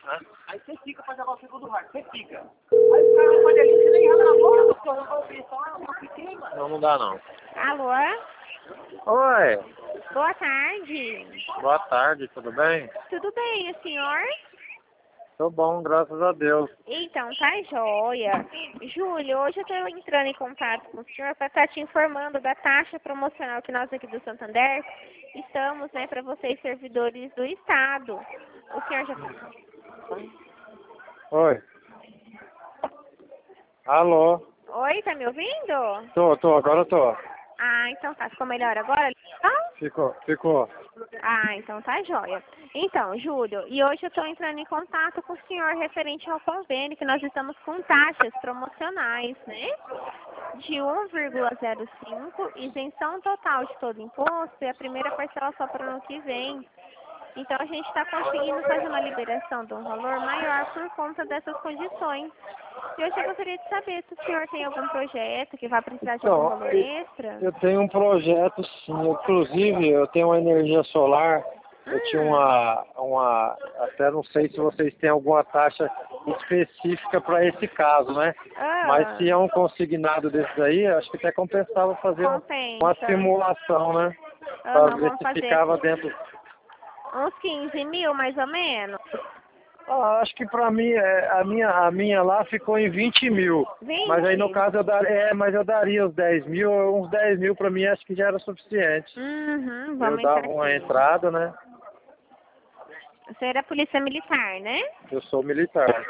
né? Aí você fica pra jogar o segundo rádio, você fica. Aí o cara pode ali, você nem joga na bola, você não vai ver só uma pequena, mano. Não, não dá não. Alô? Oi, Boa tarde. boa tarde, tudo bem? Tudo bem, o senhor? Tô bom, graças a Deus. Então, tá joia. Júlio, hoje eu estou entrando em contato com o senhor para estar te informando da taxa promocional que nós aqui do Santander estamos, né, para vocês servidores do Estado. O senhor já... Oi. Alô? Oi, tá me ouvindo? Tô, agora tô. Ah, então tá. Ficou melhor agora? Ficou. Ah, então tá joia. Então, Júlio, e hoje eu estou entrando em contato com o senhor referente ao convênio, que nós estamos com taxas promocionais, né? De 1,05, isenção total de todo imposto e a primeira parcela só para o ano que vem. Então a gente está conseguindo fazer uma liberação de um valor maior por conta dessas condições. E hoje eu gostaria de saber se o senhor tem algum projeto que vai precisar de algum valor extra. Eu tenho um projeto sim, inclusive eu tenho uma energia solar, eu tinha até não sei se vocês têm alguma taxa específica para esse caso, né? Mas se é um consignado desses aí, acho que até compensava fazer uma simulação, né? Para ver se ficava dentro. Uns 15 mil, mais ou menos? Acho que para mim, a minha lá ficou em 20 mil. 20? Mas aí no caso eu daria os 10 mil, uns 10 mil para mim acho que já era suficiente. Vamos eu dava uma entrada, né? Você era polícia militar, né? Eu sou militar.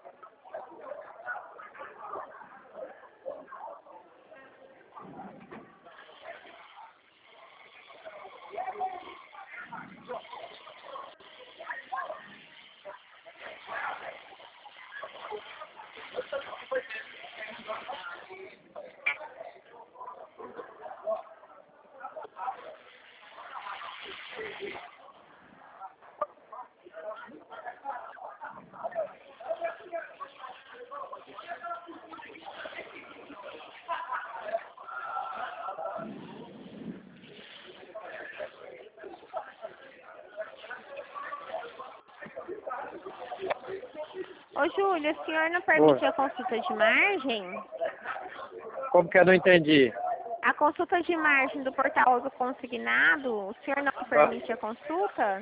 Ô, Júlio, o senhor não permite a consulta de margem? Como que eu não entendi? A consulta de margem do portal do consignado, o senhor não permite a consulta?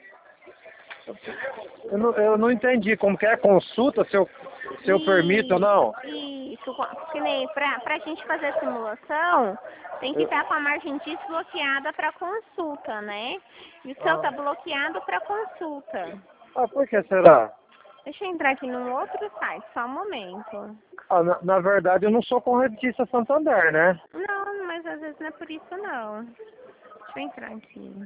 Eu não entendi como que é a consulta, se eu permito ou não. Isso, que nem pra gente fazer a simulação, tem que estar com a margem desbloqueada para consulta, né? E o seu tá bloqueado para consulta. Por que será? Deixa eu entrar aqui num outro site, só um momento. Na verdade eu não sou correntista Santander, né? Não, mas às vezes não é por isso não. Deixa eu entrar aqui.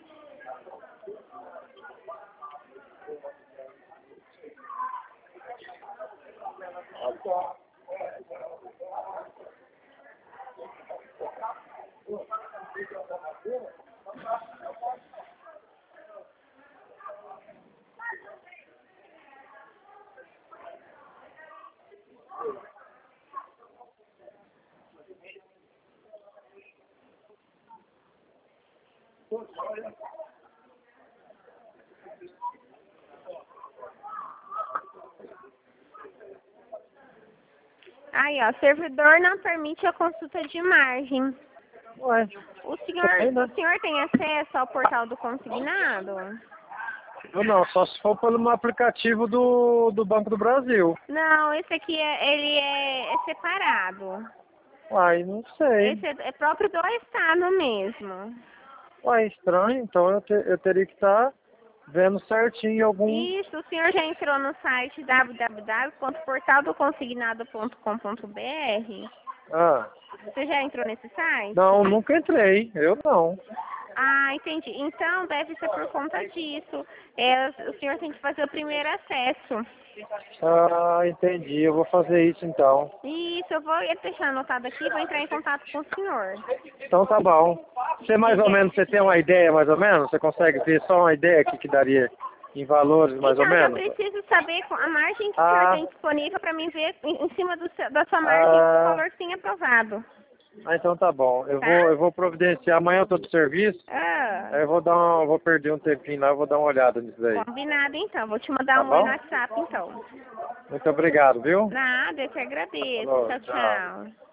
Aí, ó, servidor não permite a consulta de margem. Ué, O senhor tem acesso ao portal do consignado? eu não, só se for pelo aplicativo do Banco do Brasil. Não, esse aqui ele é separado. Uai, não sei. Esse é próprio do Estado mesmo. Uai, estranho, então eu teria que estar vendo certinho algum... Isso, o senhor já entrou no site www.portaldoconsignado.com.br? Você já entrou nesse site? Não, nunca entrei, eu não. Ah, entendi. Então deve ser por conta disso. O senhor tem que fazer o primeiro acesso. Entendi, eu vou fazer isso então. Isso, eu vou deixar anotado aqui e vou entrar em contato com o senhor. Então tá bom. Você mais ou menos, você tem uma ideia mais ou menos? Você consegue ter só uma ideia que daria em valores mais ou menos? Eu preciso saber a margem que o senhor tem disponível para mim ver em cima da sua margem o valor que tem aprovado. Ah, então tá bom. Tá? Eu vou providenciar. Amanhã eu tô de serviço. Ah, Aí eu vou perder um tempinho lá, eu vou dar uma olhada nisso daí. combinado então. Vou te mandar Tá um oi bom? no WhatsApp então. Muito obrigado, viu? Nada, eu te agradeço. Falou, Tchau, tchau. tchau.